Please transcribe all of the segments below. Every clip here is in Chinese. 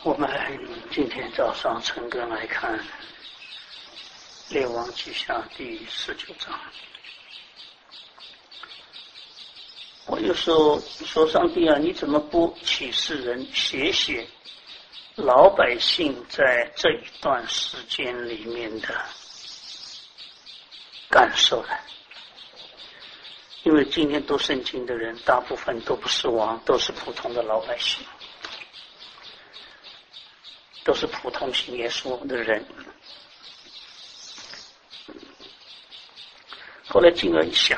我们今天早上陈根来看列王记下第19章。我有时候说，上帝啊，你怎么不启示人写老百姓在这一段时间里面的感受呢？因为今天读圣经的人大部分都不是王，都是普通的老百姓，都是普通信耶稣的人。后来进而一想，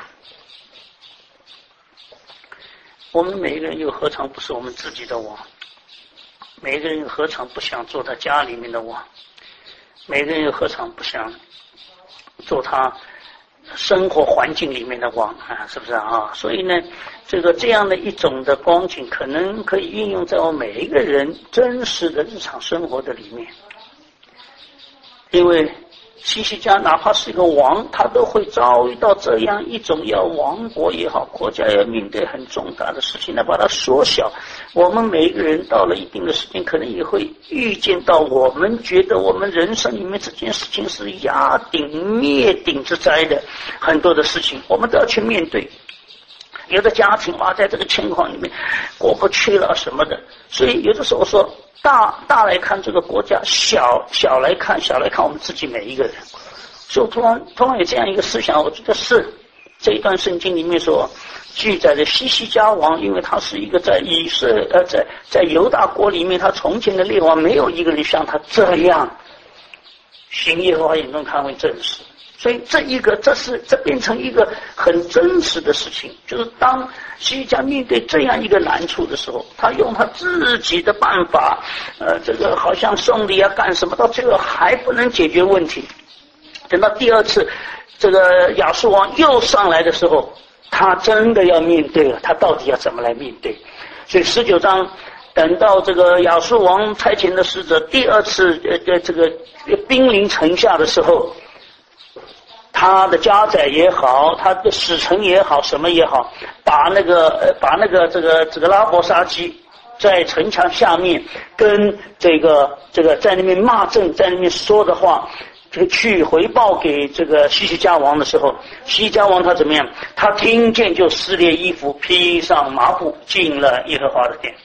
我们每一个人又何尝不是我们自己的王？每一个人又何尝不想做他家里面的王？每个人又何尝不想做他生活环境里面的王啊？是不是啊？所以呢，这样的一种的光景，可能可以运用在我每一个人真实的日常生活的里面。因为西西家哪怕是一个王，他都会遭遇到这样一种要亡国也好，国家要面对很重大的事情来把它缩小。我们每一个人到了一定的时间，可能也会预见到我们觉得我们人生里面这件事情是压顶灭顶之灾的很多的事情，我们都要去面对。有的家庭在这个情况里面过不去了什么的，所以有的时候说大来看这个国家，小来看我们自己每一个人。所以突然有这样一个思想，我觉得是这一段圣经里面所记载的西西家王，因为他是一个在在犹大国里面，他从前的列王没有一个人像他这样行耶和华眼中看为正事。所以这变成一个很真实的事情，就是当西西家面对这样一个难处的时候，他用他自己的办法，好像送礼啊干什么，到最后还不能解决问题。等到第二次这个亚述王又上来的时候，他真的要面对了，他到底要怎么来面对？所以19章等到这个亚述王差遣的使者第二次兵临城下的时候，他的家宰也好，他的使臣也好，什么也好，把那个拉伯沙基在城墙下面跟这个在那边骂阵，在那边说的话，去回报给这个西西家王的时候，西西家王他怎么样？他听见就撕裂衣服，披上麻布，进了耶和华的殿。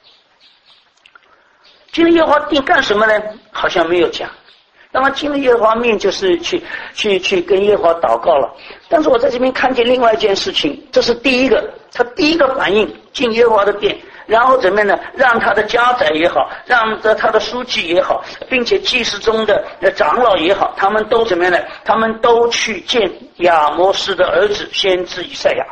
进了耶和华殿干什么呢？好像没有讲。当然进了耶和华面就是去跟耶和华祷告了。但是我在这边看见另外一件事情，这是他第一个反应，进耶和华的殿，然后怎么样呢？让他的家宰也好，让他的书记也好，并且祭司中的长老也好，他们都怎么样呢？他们都去见亚摩斯的儿子先知以赛亚。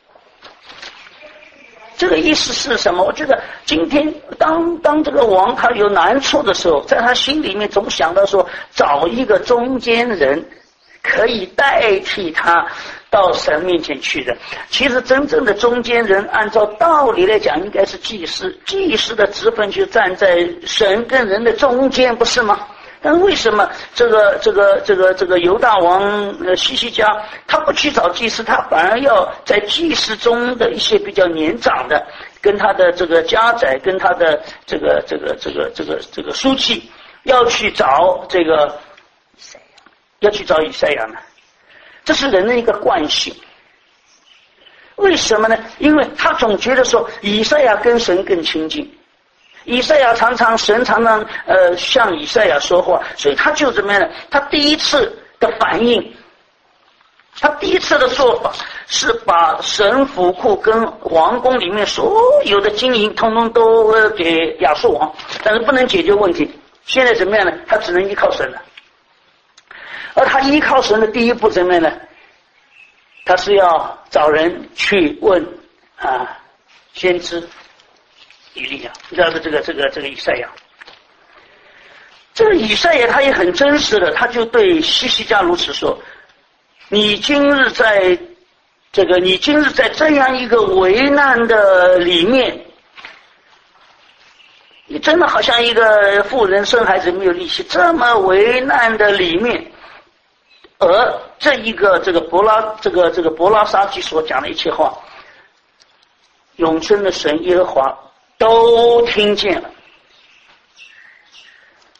这个意思是什么？我觉得今天当这个王他有难处的时候，在他心里面总想到说，找一个中间人可以代替他到神面前去的。其实真正的中间人按照道理来讲应该是祭司，祭司的职分就站在神跟人的中间，不是吗？但是为什么这个犹大王西西家他不去找祭司，他反而要在祭司中的一些比较年长的，跟他的这个家宰，跟他的这个书记，要去找以赛亚呢？这是人的一个惯性。为什么呢？因为他总觉得说以赛亚跟神更亲近。以赛亚神常常向以赛亚说话，所以他就怎么样呢？他第一次的反应，他第一次的做法是把神府库跟王宫里面所有的金银通通都给亚述王，但是不能解决问题。现在怎么样呢？他只能依靠神了。而他依靠神的第一步怎么样呢？他是要找人去问先知以利亚，知道这个以赛亚。这个以赛亚他也很真实的，他就对西西家如此说：你今日在这样一个危难的里面，你真的好像一个妇人生孩子没有力气，这么危难的里面，而这个伯拉沙基所讲的一切话，永生的神耶和华都听见了。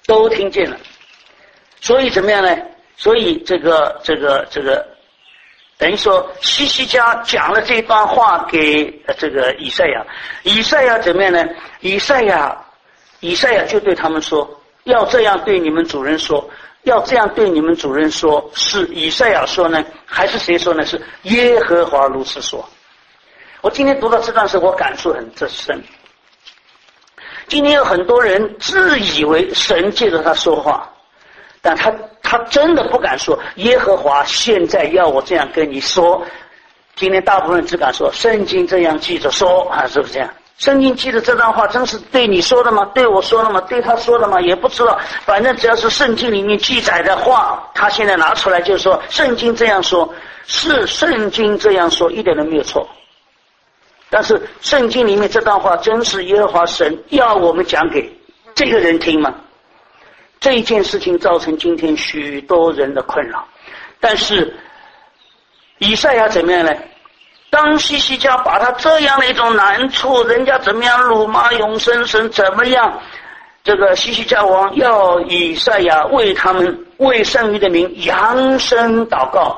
都听见了。所以怎么样呢？所以这个等于说西西家讲了这段话给这个以赛亚，以赛亚怎么样呢？以赛亚就对他们说，要这样对你们主人说，要这样对你们主人说。是以赛亚说呢，还是谁说呢？是耶和华如此说。我今天读到这段时，我感触很深。今天有很多人自以为神借着他说话，但他真的不敢说耶和华现在要我这样跟你说。今天大部分人只敢说圣经这样记着说啊，是不是这样？圣经记着这段话真是对你说的吗？对我说的吗？对他说的吗？也不知道。反正只要是圣经里面记载的话，他现在拿出来就说圣经这样说，是圣经这样说，一点都没有错。但是圣经里面这段话真是耶和华神要我们讲给这个人听吗？这一件事情造成今天许多人的困扰。但是以赛亚怎么样呢？当西西家把他这样的一种难处，人家怎么样辱骂永生神，怎么样这个西西家王要以赛亚为他们为剩余的民扬声祷告。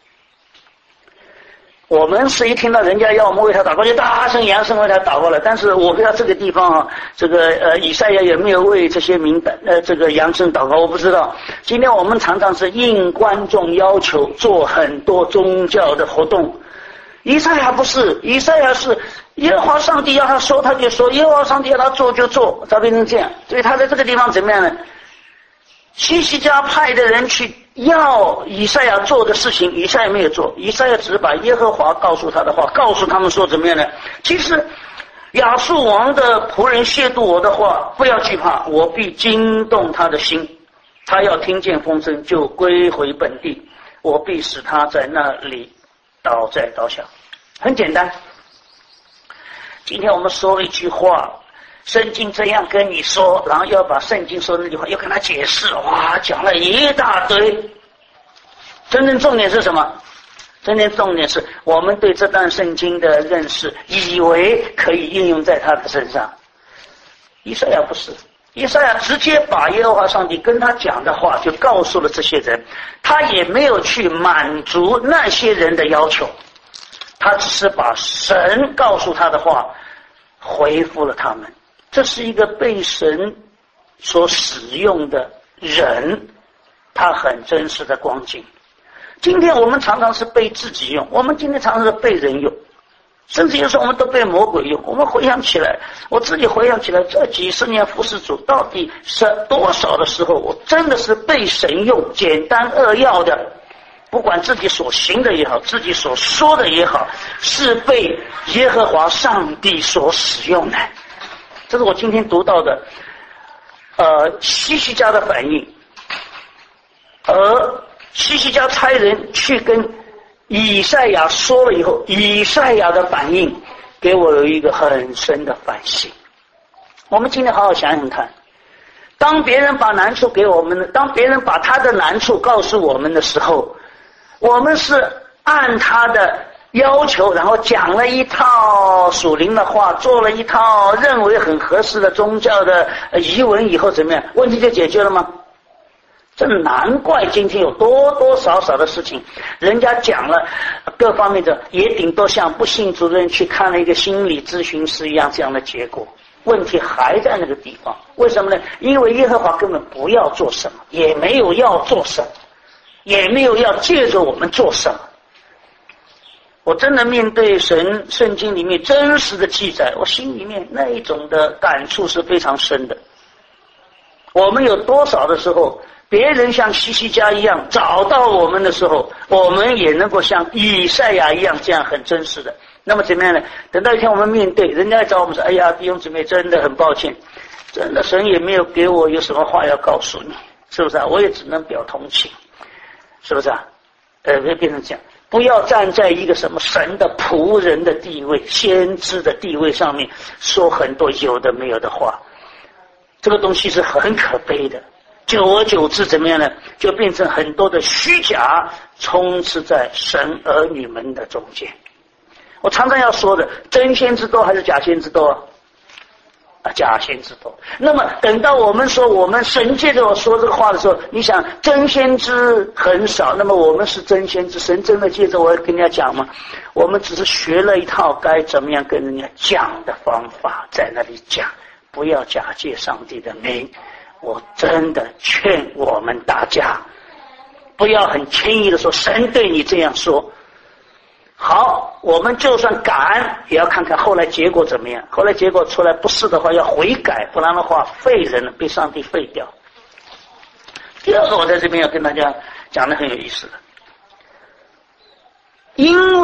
我们是一听到人家要我们为他祷告，就大声扬声为他祷告了。但是我不知道这个地方啊，这个以赛亚有没有为这些民这个扬声祷告，我不知道。今天我们常常是应观众要求做很多宗教的活动，以赛亚不是，以赛亚是耶和华上帝要他说他就说，耶和华上帝要他做就做，他变成这样。所以他在这个地方怎么样呢？西西家派的人去要以赛亚做的事情，以赛亚没有做，以赛亚只是把耶和华告诉他的话告诉他们说怎么样呢？其实亚述王的仆人亵渎我的话，不要惧怕，我必惊动他的心，他要听见风声就归回本地，我必使他在那里倒在刀下。很简单，今天我们说了一句话，圣经这样跟你说，然后要把圣经说的那句话又跟他解释，哇，讲了一大堆。真正重点是什么？真正重点是我们对这段圣经的认识，以为可以应用在他的身上。以赛亚不是，以赛亚直接把耶和华上帝跟他讲的话就告诉了这些人，他也没有去满足那些人的要求，他只是把神告诉他的话回复了他们。这是一个被神所使用的人，他很真实的光景。今天我们常常是被自己用，我们今天常常是被人用，甚至有时候我们都被魔鬼用。我们回想起来，我自己回想起来，这几十年服侍主，到底是多少的时候我真的是被神用，简单扼要的，不管自己所行的也好，自己所说的也好，是被耶和华上帝所使用的。这是我今天读到的西西家的反应。而西西家差人去跟以赛亚说了以后，以赛亚的反应给我有一个很深的反省。我们今天好好想想看，当别人把难处给我们的，当别人把他的难处告诉我们的时候，我们是按他的要求，然后讲了一套属灵的话，做了一套认为很合适的宗教的仪文以后怎么样？问题就解决了吗？这难怪今天有多多少少的事情，人家讲了各方面的，也顶多像不信主任去看了一个心理咨询师一样这样的结果。问题还在那个地方，为什么呢？因为耶和华根本不要做什么，也没有要做什么，也没有要借着我们做什么。我真的面对神圣经里面真实的记载，我心里面那一种的感触是非常深的。我们有多少的时候，别人像西西家一样找到我们的时候，我们也能够像以赛亚一样这样很真实的。那么怎么样呢？等到一天我们面对人家找我们说，哎呀，弟兄姊妹，真的很抱歉，真的神也没有给我有什么话要告诉你，是不是啊？我也只能表同情，是不是啊？变成这样，不要站在一个什么神的仆人的地位、先知的地位上面说很多有的没有的话，这个东西是很可悲的。久而久之怎么样呢？就变成很多的虚假充斥在神儿女们的中间。我常常要说的，真先知多还是假先知多啊？ 假先知多。那么等到我们说我们神借着我说这个话的时候，你想真先知很少，那么我们是真先知，神真的借着我跟人家讲吗？我们只是学了一套该怎么样跟人家讲的方法，在那里讲，不要假借上帝的名。我真的劝我们大家不要很轻易的说神对你这样说。好，我们就算敢也要看看后来结果怎么样，后来结果出来不是的话要悔改，不然的话废人了，被上帝废掉。第二个我在这边要跟大家讲的很有意思的，因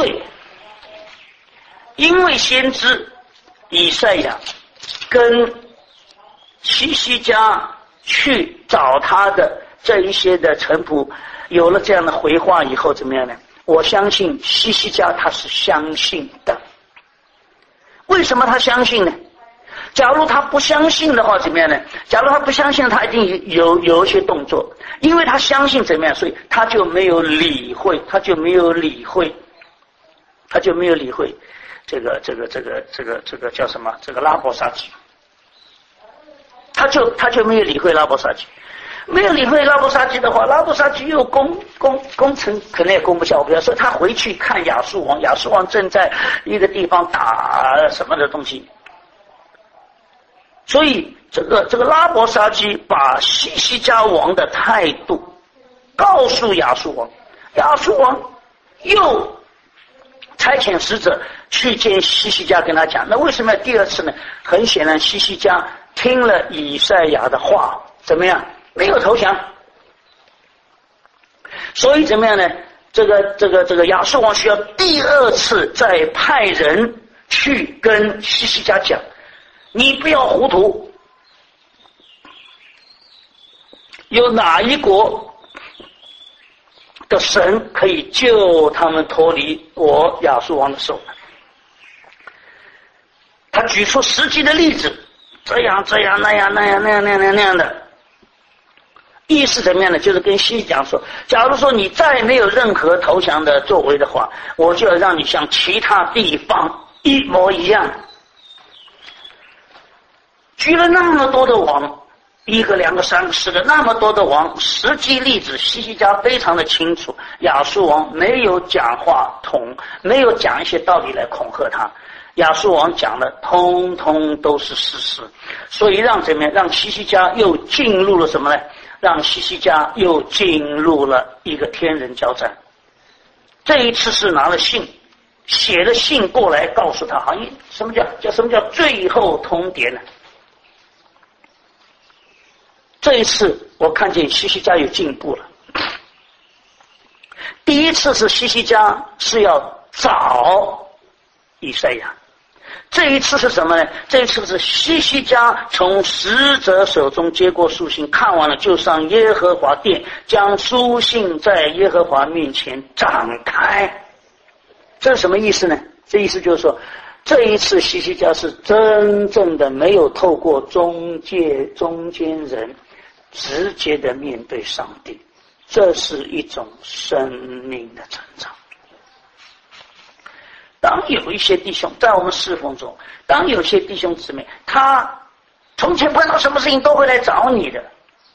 为先知以赛亚跟希西家去找他的这一些的臣仆有了这样的回话以后怎么样呢？我相信希西家他是相信的。为什么他相信呢？假如他不相信的话怎么样呢？假如他不相信，他一定有一些动作，因为他相信怎么样，所以他就没有理会这个叫什么？这个拉伯沙基，他就没有理会拉伯沙基。没有理会拉伯沙基的话，拉伯沙基又攻城可能也攻不下。我不要说他回去看亚述王，亚述王正在一个地方打什么的东西，所以这个拉伯沙基把希西家王的态度告诉亚述王，亚述王又差遣使者去见希西家跟他讲。那为什么要第二次呢？很显然希西家听了以赛亚的话怎么样？没有投降，所以怎么样呢？这个亚述王需要第二次再派人去跟希西家讲，你不要糊涂，有哪一国的神可以救他们脱离我亚述王的手？他举出实际的例子，这样那样的。意思怎么样呢？就是跟希西讲说，假如说你再没有任何投降的作为的话，我就要让你像其他地方一模一样。举了那么多的王，一个两个三个四个那么多的王，实际例子希西家非常的清楚，亚述王没有讲话没有讲一些道理来恐吓他，亚述王讲的通通都是事实，所以让希西家又进入了什么呢？让希西家又进入了一个天人交战。这一次是拿了信，写了信过来告诉他，什么叫最后通牒呢？这一次我看见希西家有进步了。第一次是希西家是要找以赛亚，这一次是什么呢？这一次是希西家从使者手中接过书信，看完了就上耶和华殿，将书信在耶和华面前展开。这是什么意思呢？这意思就是说，这一次希西家是真正的没有透过中间人直接的面对上帝，这是一种生命的成长。当有一些弟兄在我们侍奉中，当有些弟兄姊妹他从前碰到什么事情都会来找你的，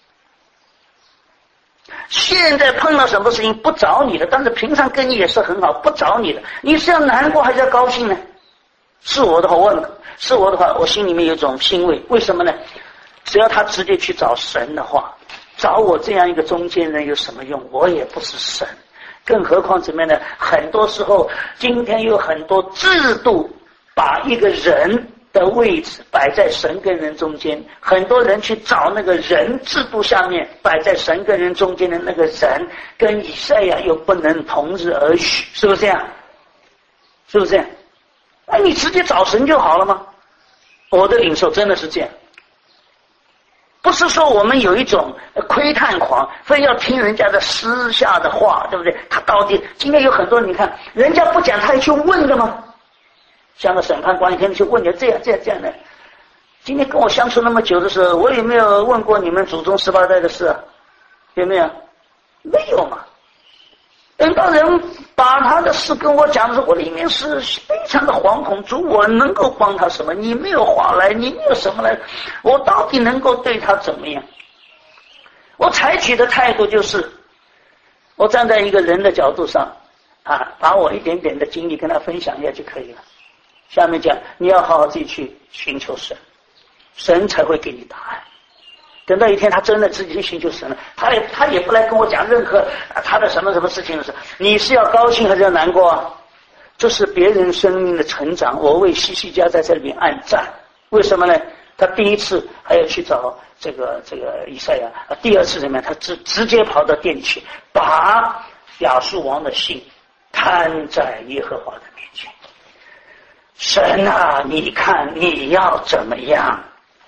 现在碰到什么事情不找你的，但是平常跟你也是很好，不找你的，你是要难过还是要高兴呢？是我的话我心里面有一种欣慰。为什么呢？只要他直接去找神的话，找我这样一个中间人有什么用？我也不是神。更何况怎么样呢？很多时候今天有很多制度把一个人的位置摆在神跟人中间，很多人去找那个人制度下面摆在神跟人中间的那个人，跟以赛亚又不能同日而语，是不是这样？是不是这样？你直接找神就好了吗？我的领受真的是这样。不是说我们有一种窥探狂，非要听人家的私下的话，对不对？他到底今天有很多人，你看人家不讲，他也去问的吗？像个审判官，你可以去问你这样的。今天跟我相处那么久的时候，我有没有问过你们祖宗18代的事啊？有没有？没有嘛。 等到人把他的事跟我讲的时候，我里面是非常的惶恐，主我能够帮他什么？你没有话来，你没有什么来，我到底能够对他怎么样？我采取的态度就是，我站在一个人的角度上把我一点点的经历跟他分享一下就可以了。下面讲，你要好好自己去寻求神，神才会给你答案。等到一天他真的自己去寻求神了，他也不来跟我讲任何他的什么什么事情的时候，你是要高兴还是要难过啊？这是别人生命的成长。我为西西家在这里面按赞，为什么呢？他第一次还要去找这个以赛亚，第二次怎么样？他直接跑到殿里去，把亚述王的信摊在耶和华的面前。神啊，你看你要怎么样？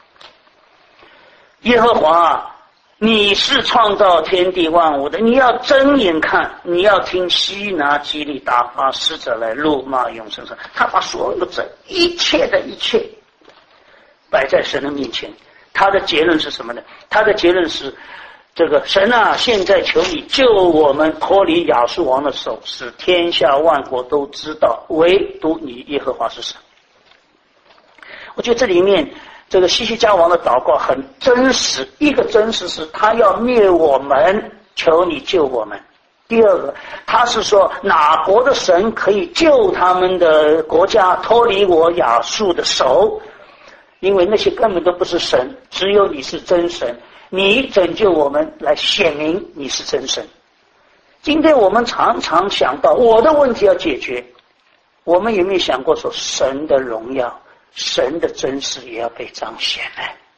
耶和华，你是创造天地万物的，你要睁眼看，你要听西拿基利打发使者来辱骂永生神。他把所有的一切摆在神的面前。他的结论是什么呢？他的结论是，这个神啊，现在求你救我们脱离亚述王的手，使天下万国都知道唯独你耶和华是神。我觉得这里面这个西西家王的祷告很真实。一个真实是他要灭我们，求你救我们。第二个，他是说哪国的神可以救他们的国家脱离我亚述的手，因为那些根本都不是神，只有你是真神，你拯救我们来显明你是真神。今天我们常常想到我的问题要解决，我们有没有想过说神的荣耀，神的真实也要被彰显呢？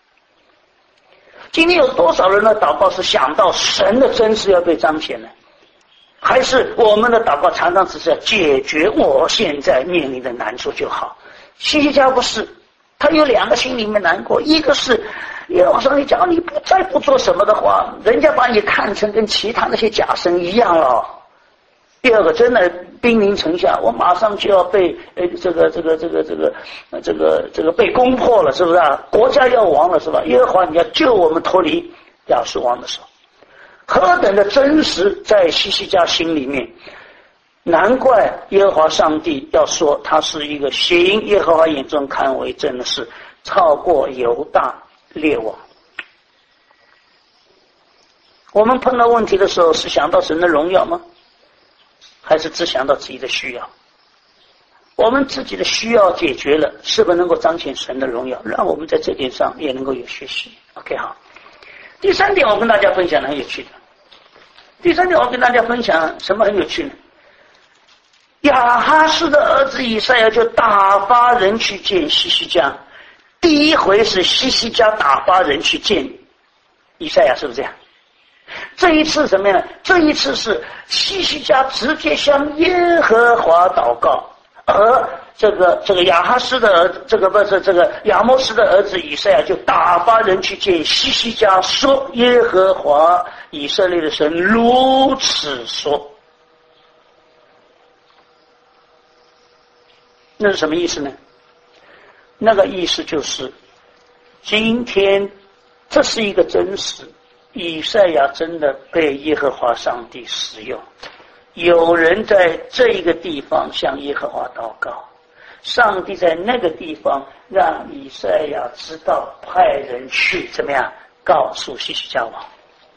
今天有多少人的祷告是想到神的真实要被彰显呢？还是我们的祷告常常只是要解决我现在面临的难处就好？西西家不是，他有两个心里面难过，一个是耶和华上帝讲你再不做什么的话，人家把你看成跟其他那些假神一样了。第二个，真的兵临城下，我马上就要被这个被攻破了，是不是啊？国家要亡了，是吧？耶和华你要救我们脱离亚述王的手，何等的真实在西西家心里面。难怪耶和华上帝要说他是一个行耶和华眼中看为正的事，超过犹大列王。我们碰到问题的时候是想到神的荣耀吗？还是只想到自己的需要？我们自己的需要解决了，是不是能够彰显神的荣耀？让我们在这点上也能够有学习。 OK， 好。第三点我跟大家分享的很有趣的。第三点我跟大家分享什么很有趣呢？亚哈斯的儿子以赛亚就打发人去见西西家。第一回是西西家打发人去见以赛亚，是不是这样？这一次什么样？这一次是西西家直接向耶和华祷告，而这个亚哈斯的亚摩斯的儿子以赛亚就打发人去见西西家，说耶和华以色列的神如此说。那是什么意思呢？那个意思就是今天这是一个真实，以赛亚真的被耶和华上帝使用，有人在这一个地方向耶和华祷告，上帝在那个地方让以赛亚知道，派人去怎么样告诉西西家王。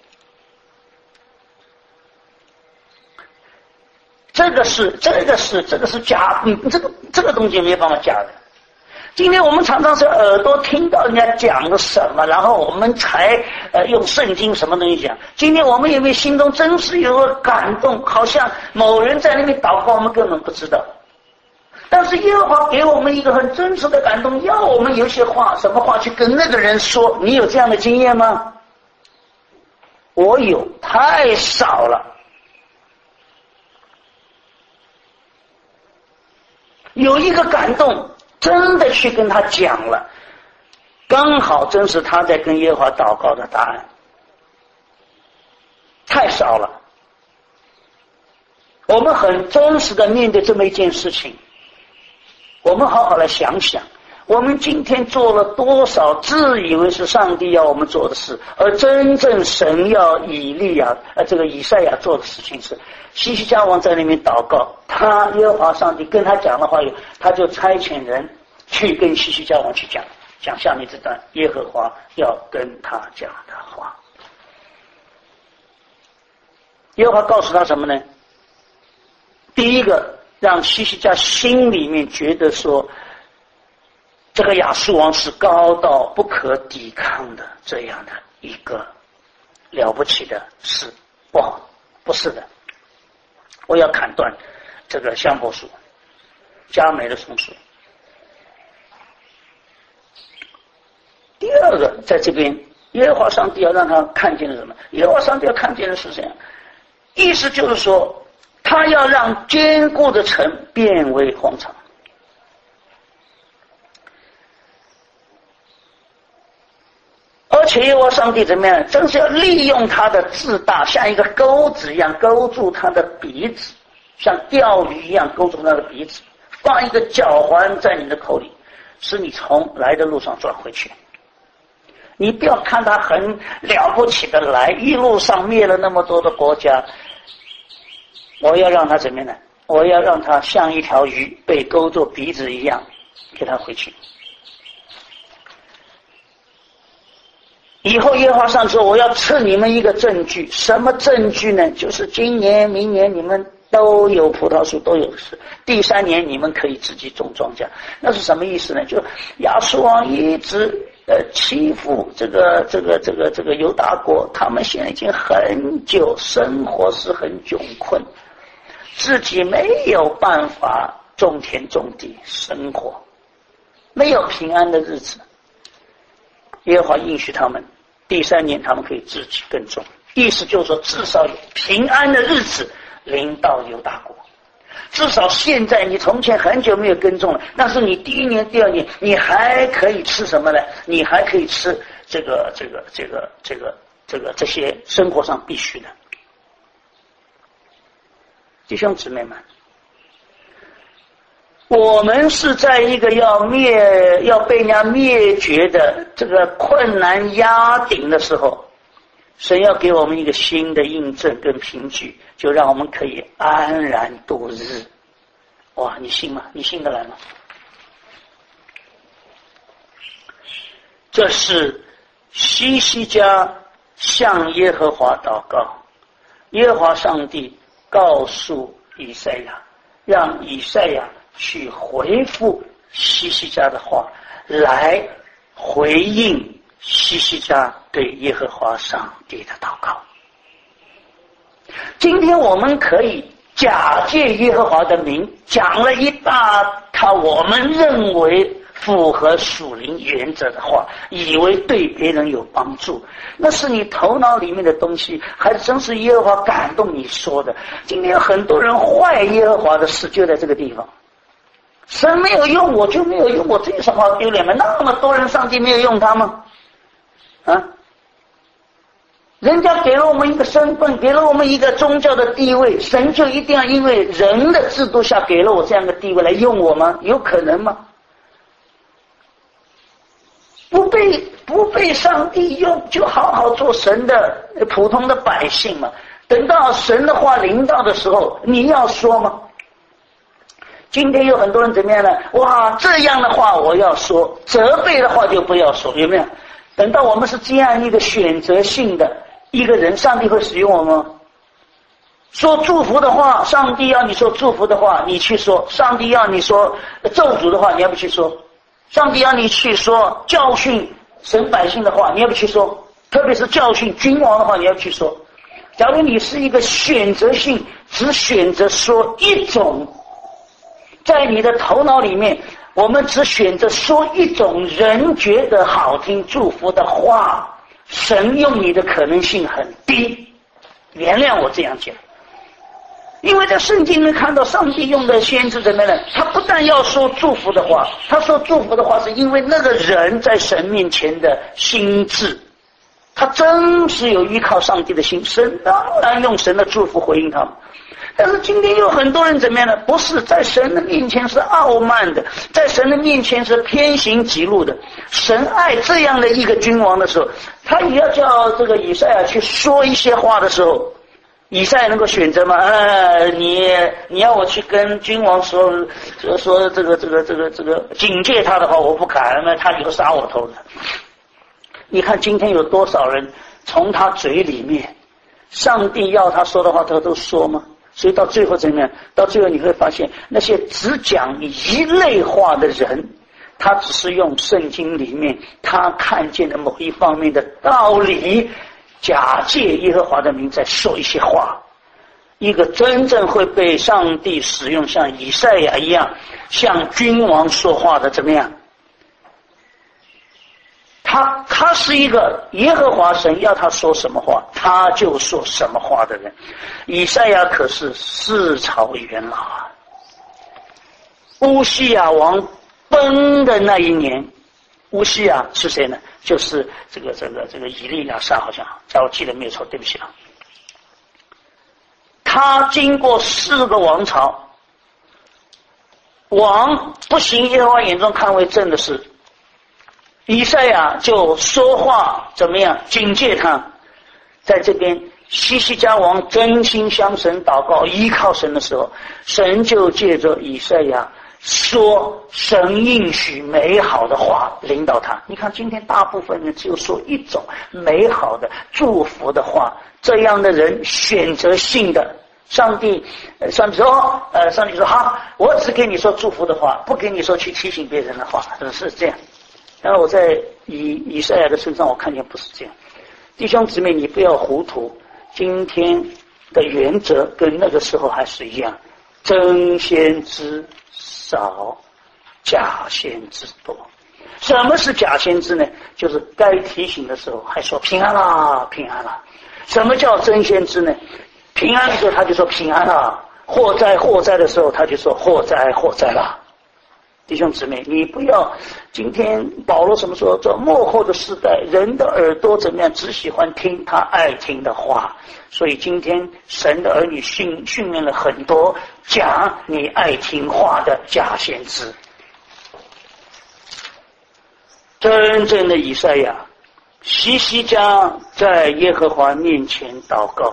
这个是假，这个东西没办法假的。今天我们常常是耳朵听到人家讲的什么，然后我们才用圣经什么东西讲。今天我们有没有心中真是有个感动，好像某人在那边祷告，我们根本不知道。但是耶和华给我们一个很真实的感动，要我们有些话，什么话去跟那个人说。你有这样的经验吗？我有，太少了。有一个感动真的去跟他讲了，刚好真是他在跟耶和华祷告的答案，太少了。我们很真实的面对这么一件事情，我们好好来想想， 我们今天做了多少自以为是上帝要我们做的事，而真正神要以赛亚做的事情是，西西家王在那边祷告，他耶和华上帝跟他讲的话，他就差遣人去跟西西家王去讲下面这段耶和华要跟他讲的话。耶和华告诉他什么呢？第一个，让西西家心里面觉得说，这个亚述王是高到不可抵抗的这样的一个了不起的事。不是的，我要砍断这个香柏树，佳美的松树。第二个，在这边耶和华上帝要让他看见了什么？耶和华上帝要看见的是这样，意思就是说，他要让坚固的城变为荒场。而且耶和华上帝怎么样？正是要利用他的自大，像一个钩子一样勾住他的鼻子，像钓鱼一样勾住他的鼻子，放一个脚环在你的口里，使你从来的路上转回去。你不要看他很了不起的来，一路上灭了那么多的国家，我要让他怎么样呢？我要让他像一条鱼被勾住鼻子一样，给他回去。以后耶和华上说，我要赐你们一个证据。什么证据呢？就是今年明年你们都有葡萄树，都有事，第3年你们可以自己种庄稼。那是什么意思呢？就亚述王一直欺负这个犹大国，他们现在已经很久生活是很窘困，自己没有办法种田种地生活，没有平安的日子。耶和华应许他们，第3年他们可以自己耕种，意思就是说，至少有平安的日子临到犹大国。至少现在你从前很久没有耕种了，但是你第1年第2年你还可以吃什么呢？你还可以吃这些生活上必须的。弟兄姊妹们，我们是在一个要被人家灭绝的这个困难压顶的时候，神要给我们一个新的印证跟凭据，就让我们可以安然度日。哇，你信吗？你信得来吗？这是西西家向耶和华祷告，耶和华上帝告诉以赛亚，让以赛亚去回复西西家的话，来回应西西家对耶和华上帝的祷告。今天我们可以假借耶和华的名，讲了一大套我们认为符合属灵原则的话，以为对别人有帮助，那是你头脑里面的东西，还真是耶和华感动你说的。今天有很多人坏耶和华的事就在这个地方，神没有用我就没有用我，这有什么好丢脸吗？那么多人上帝没有用他吗？人家给了我们一个身份，给了我们一个宗教的地位，神就一定要因为人的制度下给了我这样的地位来用我吗？有可能吗？不被上帝用，就好好做神的普通的百姓嘛。等到神的话临到的时候，你要说吗？今天有很多人怎么样呢？哇，这样的话我要说，责备的话就不要说，有没有？等到我们是这样一个选择性的一个人，上帝会使用我们吗？说祝福的话，上帝要你说祝福的话，你去说；上帝要你说咒诅的话，你要不去说；上帝要你去说教训神百姓的话，你要不去说；特别是教训君王的话，你要去说。假如你是一个选择性，只选择说一种，在你的头脑里面，我们只选择说一种人觉得好听祝福的话，神用你的可能性很低。原谅我这样讲，因为在圣经里看到上帝用的先知怎么样呢？他不但要说祝福的话，他说祝福的话是因为那个人在神面前的心智，他真是有依靠上帝的心，神当然用神的祝福回应他们。 但是今天有很多人怎么样呢？不是在神的面前是傲慢的，在神的面前是偏行己路的。神爱这样的一个君王的时候，他也要叫这个以赛亚去说一些话的时候，以赛亚能够选择吗？你要我去跟君王说这个警戒他的话，我不敢，那他以后杀我头的。你看今天有多少人从他嘴里面，上帝要他说的话他都说吗？所以到最后怎么样？到最后你会发现，那些只讲一类话的人，他只是用圣经里面他看见的某一方面的道理，假借耶和华的名在说一些话。一个真正会被上帝使用，像以赛亚一样向君王说话的，怎么样？他是一个耶和华神要他说什么话他就说什么话的人。以赛亚可是4朝元老啊。乌西雅王崩的那一年，乌西雅是谁呢？就是这个以利亚撒，好像在我记得没有错，对不起啊。他经过4个王朝，王不行耶和华眼中看为正的事，以赛亚就说话怎么样警戒他。在这边西西家王真心向神祷告依靠神的时候，神就借着以赛亚说神应许美好的话领导他。你看今天大部分人只有说一种美好的祝福的话，这样的人选择性的上帝说好，我只给你说祝福的话，不给你说去提醒别人的话，是这样。但是我在以赛亚的身上我看见不是这样。弟兄姊妹，你不要糊涂，今天的原则跟那个时候还是一样，真先知少，假先知多。什么是假先知呢？就是该提醒的时候还说平安啦平安啦。什么叫真先知呢？平安的时候他就说平安啦，祸灾的时候他就说祸灾啦。弟兄姊妹，你不要今天保罗什么说，这末后的时代人的耳朵怎么样，只喜欢听他爱听的话。所以今天神的儿女训练了很多讲你爱听话的假先知。真正的以赛亚西西家在耶和华面前祷告，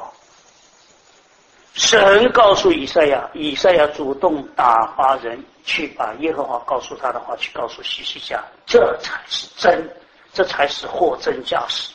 神告诉以赛亚，以赛亚主动打发人去把耶和华告诉他的话去告诉西西家，这才是真，这才是货真价实。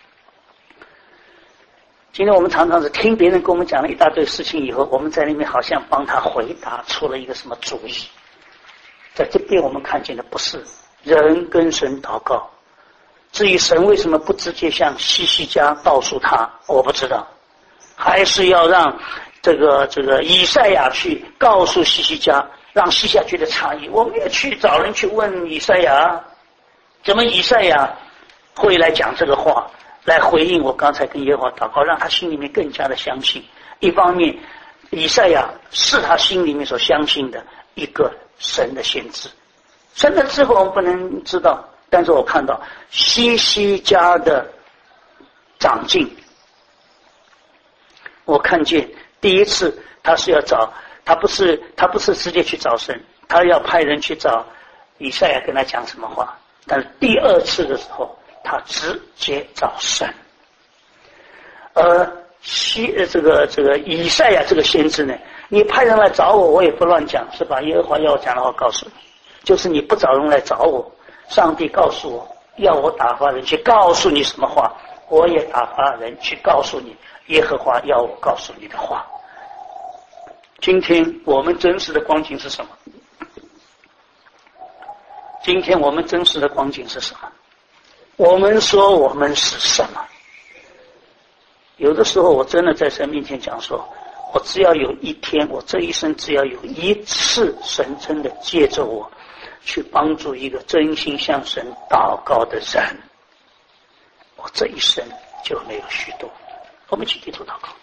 今天我们常常是听别人跟我们讲了一大堆事情以后，我们在那边好像帮他回答出了一个什么主意。在这边我们看见的不是人跟神祷告，至于神为什么不直接向西西家告诉他，我不知道，还是要让这个以赛亚去告诉西西家，让西西家觉得诧异。我们也去找人去问以赛亚，怎么以赛亚会来讲这个话，来回应我刚才跟耶和华祷告，让他心里面更加的相信。一方面以赛亚是他心里面所相信的一个神的先知，神的智慧我们不能知道，但是我看到西西家的长进，我看见第一次他是要找，他不是直接去找神，他要派人去找以赛亚跟他讲什么话。但是第2次的时候他直接找神。这个以赛亚这个先知呢，你派人来找我，我也不乱讲，是把耶和华要我讲的话告诉你。就是你不找人来找我，上帝告诉我要我打发人去告诉你什么话，我也打发人去告诉你耶和华要我告诉你的话。今天我们真实的光景是什么？今天我们真实的光景是什么？我们说我们是什么？有的时候我真的在神面前讲说，我只要有一天，我这一生只要有一次神真的借着我去帮助一个真心向神祷告的人，我这一生就没有虚度。我们一起低头祷告。